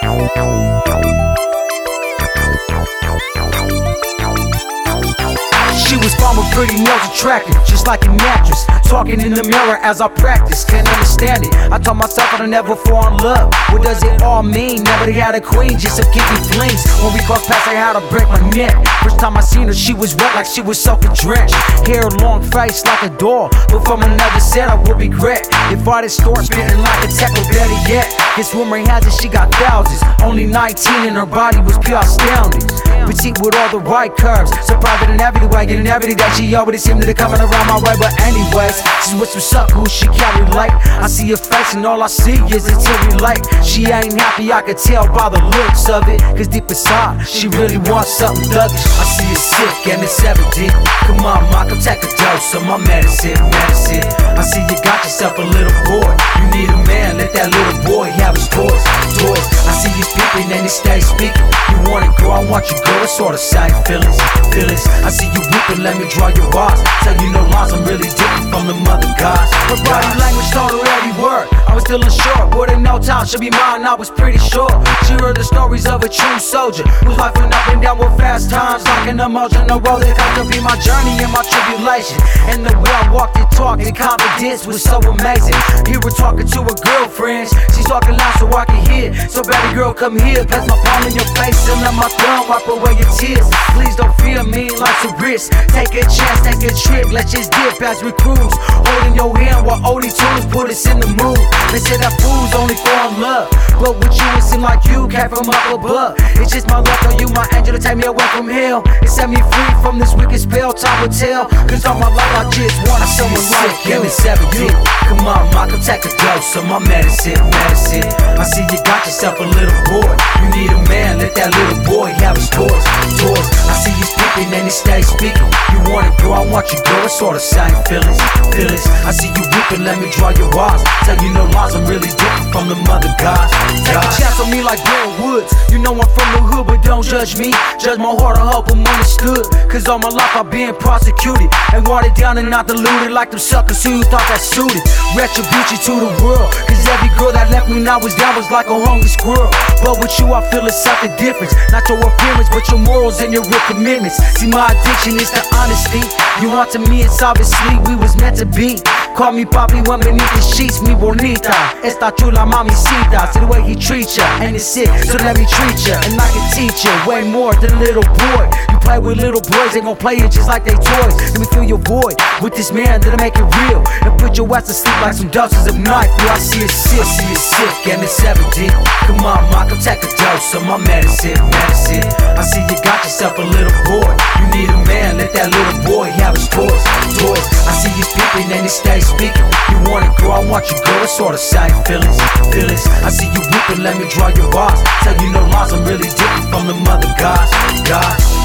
She was fine with pretty nails attractive, just like a mattress. Talking in the mirror as I practice, can't understand it. I told myself I'd never fall in love. What does it all mean? Never had a queen, just some kinky flings. When we crossed paths, I had to break my neck. First time I seen her, she was wet like she was soaking drenched. Hair long, face like a doll, but from another set I would regret if I didn't start spitting like a tech, or better yet, this rumor has it she got thousands. Only 19 and her body was pure astounding. Petite with all the right curves, so private in every way, getting everything that she already seemed to coming around my way. But anyways, she's with some suckers, she carry light. I see her face and all I see is a teary light. She ain't happy, I could tell by the looks of it, cause deep inside, she really wants something thuggish. I see her sick and it's evident. Come on, ma, come take a dose of my medicine. I see you got yourself a little boy. You need a man, let that little boy have his toys. I see you speaking and he stays speaking. You wanna go, I want you go, it's sort of same feelings. I see you weeping, let me draw your eyes. Tell you no lies, I'm really different from the mother gods. Her body language told her every word. I was still unsure, but in no time she'll be mine, I was pretty sure. She heard the stories of a true soldier whose life went up and down with fast times, like an emotional roller coaster. Be my journey and my tribulation, and the way I walked and talked in confidence was so amazing. Here we're talking to her girlfriends, she's talking loud so I can hear. So baby girl, come here, place my palm in your face and let my thumb wipe away your tears. Please don't fear me, life's a risk. Take a chance, take a trip, let's just dip as we cruise. Holding your hand while OD tunes put us in the mood. They say that fools only fall in love, but with you it seem like you came from up above. It's just my luck, are you my angel to take me away from hell and set me free from this wicked spell? Time will tell, cause all my life I just wanted someone like you. It's 17, come on, ma, come take a dose of my medicine. I see you got yourself a little boy. You need a man, let that little boy have his toys. I see you speaking and he stays speaking. You wanna go, I want you go, it's sort of same feelings. I see you weeping, let me draw your eyes. Tell you no lies, I'm really different from the mother gods. Take a chance on me like Grant Woods. You know I'm from the hood, but don't judge me. Judge my heart, I hope I'm understood. Cause all my life I've been prosecuted and watered down and not diluted like them suckers who you thought that suited. Retribution to the world, cause every girl that left me when I was down was like a hungry squirrel. But with you I feel it's something different. Not your appearance, but your morals and your real commitments. See, my addiction is the honesty. You want to me, it's obviously we was meant to be. Call me papi when beneath the sheets, mi bonita. Esta chula mamacita. See the way he treats ya, and it's sick, so let me treat ya. And I can teach ya way more than a little boy. You play with little boys, they gon' play it just like they toys. Let me fill your void with this man that'll make it real, and put your ass to sleep like some doses of night. I see it sick, and it's 17. Come on, ma, come take a dose of my medicine. I see you got yourself a little boy. You need a man, let that little boy have his toys. I see you speaking and he stays speaking. You wanna go, I want you go, it's sort of same feelings. I see you weeping, let me draw your eyes. Tell you no lies, I'm really different from the mother gods.